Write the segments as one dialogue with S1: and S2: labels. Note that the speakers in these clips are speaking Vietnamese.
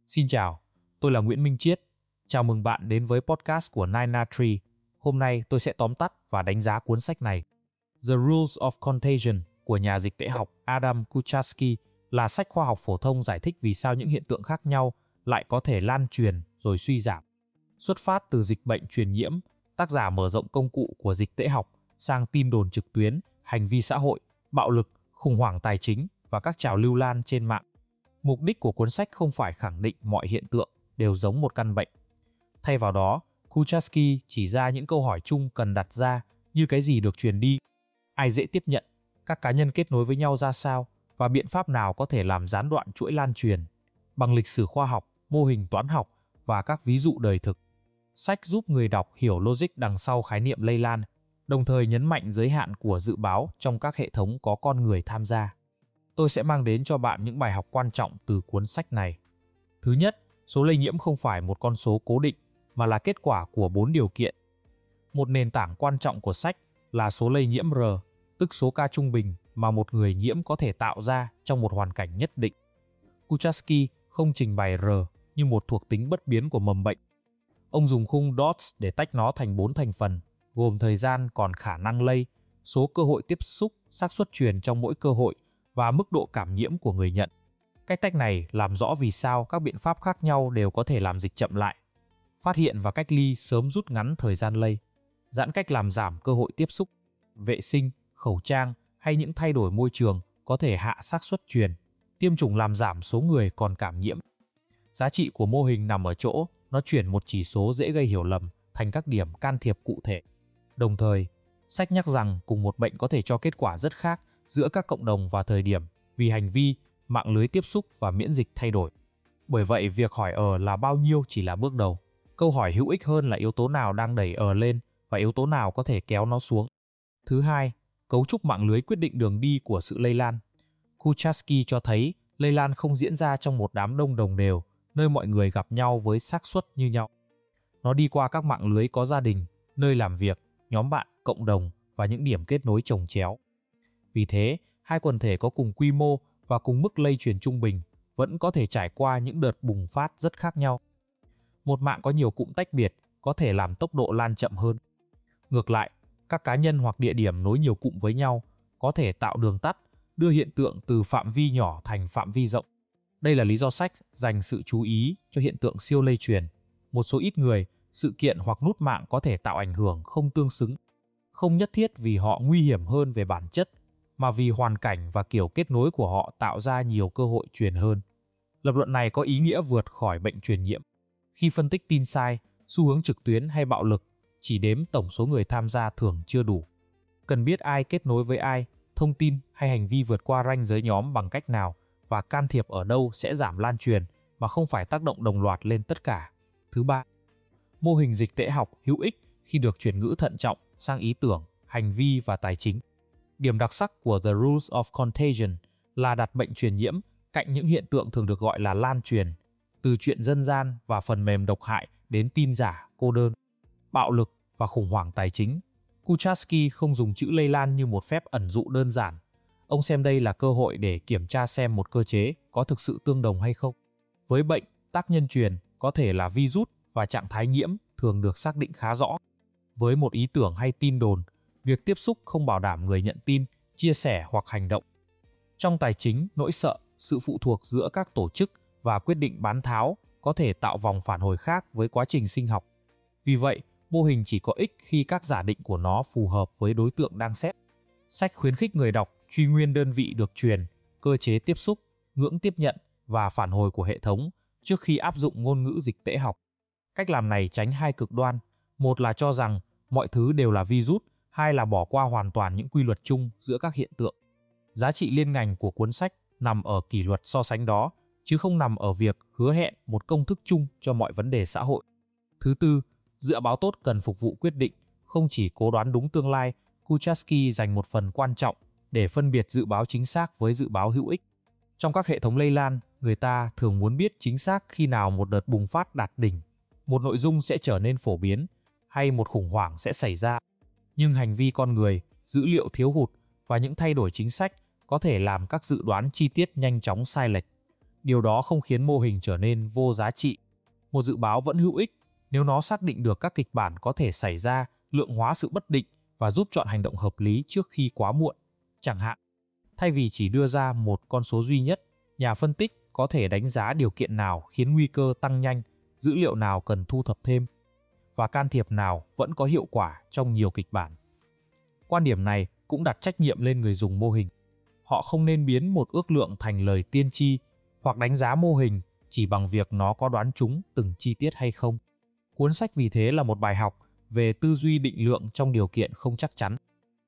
S1: Xin chào, tôi là Nguyễn Minh Chiết. Chào mừng bạn đến với podcast của Nine Tree. Hôm nay tôi sẽ tóm tắt và đánh giá cuốn sách này. The Rules of Contagion của nhà dịch tễ học Adam Kucharski là sách khoa học phổ thông giải thích vì sao những hiện tượng khác nhau lại có thể lan truyền rồi suy giảm. Xuất phát từ dịch bệnh truyền nhiễm, tác giả mở rộng công cụ của dịch tễ học sang tin đồn trực tuyến, hành vi xã hội, bạo lực, khủng hoảng tài chính và các trào lưu lan trên mạng. Mục đích của cuốn sách không phải khẳng định mọi hiện tượng đều giống một căn bệnh. Thay vào đó, Kucharski chỉ ra những câu hỏi chung cần đặt ra như cái gì được truyền đi, ai dễ tiếp nhận, các cá nhân kết nối với nhau ra sao và biện pháp nào có thể làm gián đoạn chuỗi lan truyền bằng lịch sử khoa học, mô hình toán học và các ví dụ đời thực. Sách giúp người đọc hiểu logic đằng sau khái niệm lây lan, đồng thời nhấn mạnh giới hạn của dự báo trong các hệ thống có con người tham gia. Tôi sẽ mang đến cho bạn những bài học quan trọng từ cuốn sách này. Thứ nhất, số lây nhiễm không phải một con số cố định, mà là kết quả của 4 điều kiện. Một nền tảng quan trọng của sách là số lây nhiễm R, tức số ca trung bình mà một người nhiễm có thể tạo ra trong một hoàn cảnh nhất định. Kucharski không trình bày R như một thuộc tính bất biến của mầm bệnh. Ông dùng khung DOTS để tách nó thành 4 thành phần, gồm thời gian còn khả năng lây, số cơ hội tiếp xúc, xác suất truyền trong mỗi cơ hội và mức độ cảm nhiễm của người nhận. Cách tách này làm rõ vì sao các biện pháp khác nhau đều có thể làm dịch chậm lại. Phát hiện và cách ly sớm rút ngắn thời gian lây. Giãn cách làm giảm cơ hội tiếp xúc. Vệ sinh, khẩu trang hay những thay đổi môi trường có thể hạ xác suất truyền. Tiêm chủng làm giảm số người còn cảm nhiễm. Giá trị của mô hình nằm ở chỗ nó chuyển một chỉ số dễ gây hiểu lầm thành các điểm can thiệp cụ thể. Đồng thời, sách nhắc rằng cùng một bệnh có thể cho kết quả rất khác giữa các cộng đồng và thời điểm vì hành vi, mạng lưới tiếp xúc và miễn dịch thay đổi. Bởi vậy, việc hỏi là bao nhiêu chỉ là bước đầu. Câu hỏi hữu ích hơn là yếu tố nào đang đẩy lên và yếu tố nào có thể kéo nó xuống. Thứ hai, cấu trúc mạng lưới quyết định đường đi của sự lây lan. Kucharski cho thấy lây lan không diễn ra trong một đám đông đồng đều, nơi mọi người gặp nhau với xác suất như nhau. Nó đi qua các mạng lưới có gia đình, nơi làm việc, nhóm bạn, cộng đồng và những điểm kết nối chồng chéo. Vì thế, hai quần thể có cùng quy mô và cùng mức lây truyền trung bình vẫn có thể trải qua những đợt bùng phát rất khác nhau. Một mạng có nhiều cụm tách biệt có thể làm tốc độ lan chậm hơn. Ngược lại, các cá nhân hoặc địa điểm nối nhiều cụm với nhau có thể tạo đường tắt, đưa hiện tượng từ phạm vi nhỏ thành phạm vi rộng. Đây là lý do sách dành sự chú ý cho hiện tượng siêu lây truyền. Một số ít người, sự kiện hoặc nút mạng có thể tạo ảnh hưởng không tương xứng. Không nhất thiết vì họ nguy hiểm hơn về bản chất, mà vì hoàn cảnh và kiểu kết nối của họ tạo ra nhiều cơ hội truyền hơn. Lập luận này có ý nghĩa vượt khỏi bệnh truyền nhiễm. Khi phân tích tin sai, xu hướng trực tuyến hay bạo lực, chỉ đếm tổng số người tham gia thường chưa đủ. Cần biết ai kết nối với ai, thông tin hay hành vi vượt qua ranh giới nhóm bằng cách nào và can thiệp ở đâu sẽ giảm lan truyền mà không phải tác động đồng loạt lên tất cả. Thứ ba, mô hình dịch tễ học hữu ích khi được chuyển ngữ thận trọng sang ý tưởng, hành vi và tài chính. Điểm đặc sắc của The Rules of Contagion là đặt bệnh truyền nhiễm cạnh những hiện tượng thường được gọi là lan truyền, từ chuyện dân gian và phần mềm độc hại đến tin giả, cô đơn, bạo lực và khủng hoảng tài chính. Kucharski không dùng chữ lây lan như một phép ẩn dụ đơn giản. Ông xem đây là cơ hội để kiểm tra xem một cơ chế có thực sự tương đồng hay không. Với bệnh, tác nhân truyền có thể là virus và trạng thái nhiễm thường được xác định khá rõ. Với một ý tưởng hay tin đồn, việc tiếp xúc không bảo đảm người nhận tin, chia sẻ hoặc hành động. Trong tài chính, nỗi sợ, sự phụ thuộc giữa các tổ chức và quyết định bán tháo có thể tạo vòng phản hồi khác với quá trình sinh học. Vì vậy, mô hình chỉ có ích khi các giả định của nó phù hợp với đối tượng đang xét. Sách khuyến khích người đọc truy nguyên đơn vị được truyền, cơ chế tiếp xúc, ngưỡng tiếp nhận và phản hồi của hệ thống trước khi áp dụng ngôn ngữ dịch tễ học. Cách làm này tránh hai cực đoan, một là cho rằng mọi thứ đều là virus, hai là bỏ qua hoàn toàn những quy luật chung giữa các hiện tượng. Giá trị liên ngành của cuốn sách nằm ở kỷ luật so sánh đó, chứ không nằm ở việc hứa hẹn một công thức chung cho mọi vấn đề xã hội. Thứ tư, dự báo tốt cần phục vụ quyết định, không chỉ cố đoán đúng tương lai. Kucharski dành một phần quan trọng để phân biệt dự báo chính xác với dự báo hữu ích. Trong các hệ thống lây lan, người ta thường muốn biết chính xác khi nào một đợt bùng phát đạt đỉnh, một nội dung sẽ trở nên phổ biến, hay một khủng hoảng sẽ xảy ra. Nhưng hành vi con người, dữ liệu thiếu hụt và những thay đổi chính sách có thể làm các dự đoán chi tiết nhanh chóng sai lệch. điều đó không khiến mô hình trở nên vô giá trị. Một dự báo vẫn hữu ích nếu nó xác định được các kịch bản có thể xảy ra, lượng hóa sự bất định và giúp chọn hành động hợp lý trước khi quá muộn. Chẳng hạn, thay vì chỉ đưa ra một con số duy nhất, nhà phân tích có thể đánh giá điều kiện nào khiến nguy cơ tăng nhanh, dữ liệu nào cần thu thập thêm, và can thiệp nào vẫn có hiệu quả trong nhiều kịch bản. Quan điểm này cũng đặt trách nhiệm lên người dùng mô hình. Họ không nên biến một ước lượng thành lời tiên tri hoặc đánh giá mô hình chỉ bằng việc nó có đoán trúng từng chi tiết hay không. Cuốn sách vì thế là một bài học về tư duy định lượng trong điều kiện không chắc chắn.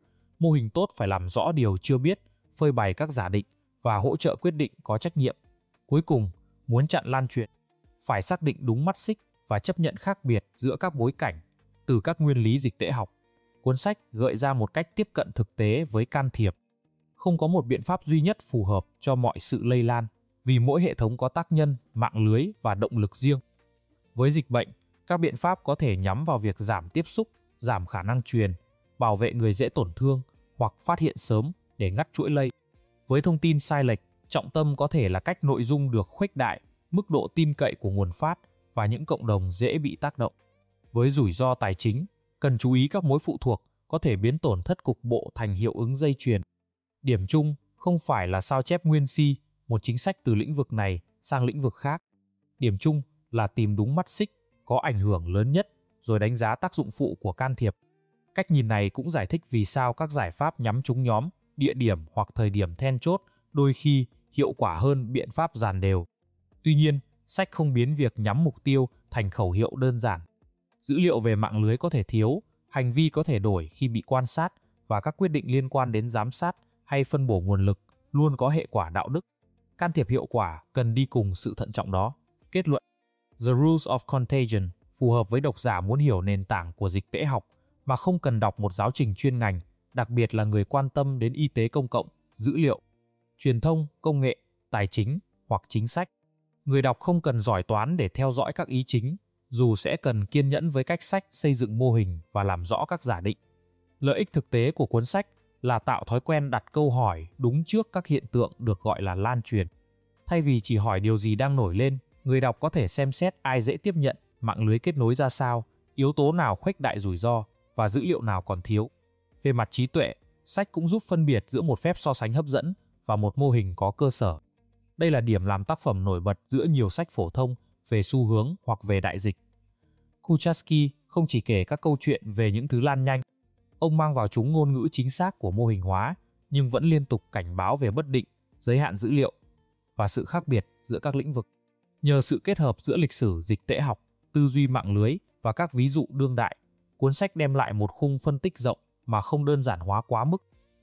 S1: Mô hình tốt phải làm rõ điều chưa biết, phơi bày các giả định và hỗ trợ quyết định có trách nhiệm. Cuối cùng, muốn chặn lan truyền, phải xác định đúng mắt xích và chấp nhận khác biệt giữa các bối cảnh, từ các nguyên lý dịch tễ học. Cuốn sách gợi ra một cách tiếp cận thực tế với can thiệp. Không có một biện pháp duy nhất phù hợp cho mọi sự lây lan, vì mỗi hệ thống có tác nhân, mạng lưới và động lực riêng. Với dịch bệnh, các biện pháp có thể nhắm vào việc giảm tiếp xúc, giảm khả năng truyền, bảo vệ người dễ tổn thương hoặc phát hiện sớm để ngắt chuỗi lây. Với thông tin sai lệch, trọng tâm có thể là cách nội dung được khuếch đại, mức độ tin cậy của nguồn phát và những cộng đồng dễ bị tác động. Với rủi ro tài chính, cần chú ý các mối phụ thuộc có thể biến tổn thất cục bộ thành hiệu ứng dây chuyền. Điểm chung không phải là sao chép nguyên si một chính sách từ lĩnh vực này sang lĩnh vực khác. Điểm chung là tìm đúng mắt xích có ảnh hưởng lớn nhất rồi đánh giá tác dụng phụ của can thiệp. Cách nhìn này cũng giải thích vì sao các giải pháp nhắm trúng nhóm, địa điểm hoặc thời điểm then chốt đôi khi hiệu quả hơn biện pháp dàn đều. Tuy nhiên, sách không biến việc nhắm mục tiêu thành khẩu hiệu đơn giản. Dữ liệu về mạng lưới có thể thiếu, hành vi có thể đổi khi bị quan sát và các quyết định liên quan đến giám sát hay phân bổ nguồn lực luôn có hệ quả đạo đức. Can thiệp hiệu quả cần đi cùng sự thận trọng đó. Kết luận: The Rules of Contagion phù hợp với độc giả muốn hiểu nền tảng của dịch tễ học mà không cần đọc một giáo trình chuyên ngành, đặc biệt là người quan tâm đến y tế công cộng, dữ liệu, truyền thông, công nghệ, tài chính hoặc chính sách. Người đọc không cần giỏi toán để theo dõi các ý chính, dù sẽ cần kiên nhẫn với cách sách xây dựng mô hình và làm rõ các giả định. Lợi ích thực tế của cuốn sách là tạo thói quen đặt câu hỏi đúng trước các hiện tượng được gọi là lan truyền. Thay vì chỉ hỏi điều gì đang nổi lên, người đọc có thể xem xét ai dễ tiếp nhận, mạng lưới kết nối ra sao, yếu tố nào khuếch đại rủi ro và dữ liệu nào còn thiếu. Về mặt trí tuệ, sách cũng giúp phân biệt giữa một phép so sánh hấp dẫn và một mô hình có cơ sở. Đây là điểm làm tác phẩm nổi bật giữa nhiều sách phổ thông về xu hướng hoặc về đại dịch. Kucharski không chỉ kể các câu chuyện về những thứ lan nhanh, ông mang vào chúng ngôn ngữ chính xác của mô hình hóa, nhưng vẫn liên tục cảnh báo về bất định, giới hạn dữ liệu và sự khác biệt giữa các lĩnh vực. Nhờ sự kết hợp giữa lịch sử dịch tễ học, tư duy mạng lưới và các ví dụ đương đại, cuốn sách đem lại một khung phân tích rộng mà không đơn giản hóa quá mức.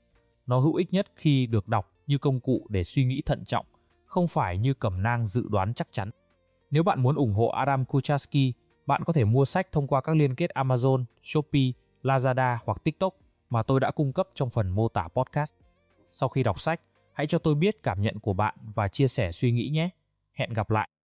S1: Nó hữu ích nhất khi được đọc như công cụ để suy nghĩ thận trọng, không phải như cẩm nang dự đoán chắc chắn. Nếu bạn muốn ủng hộ Adam Kucharski, bạn có thể mua sách thông qua các liên kết Amazon, Shopee, Lazada hoặc TikTok mà tôi đã cung cấp trong phần mô tả podcast. Sau khi đọc sách, hãy cho tôi biết cảm nhận của bạn và chia sẻ suy nghĩ nhé. Hẹn gặp lại!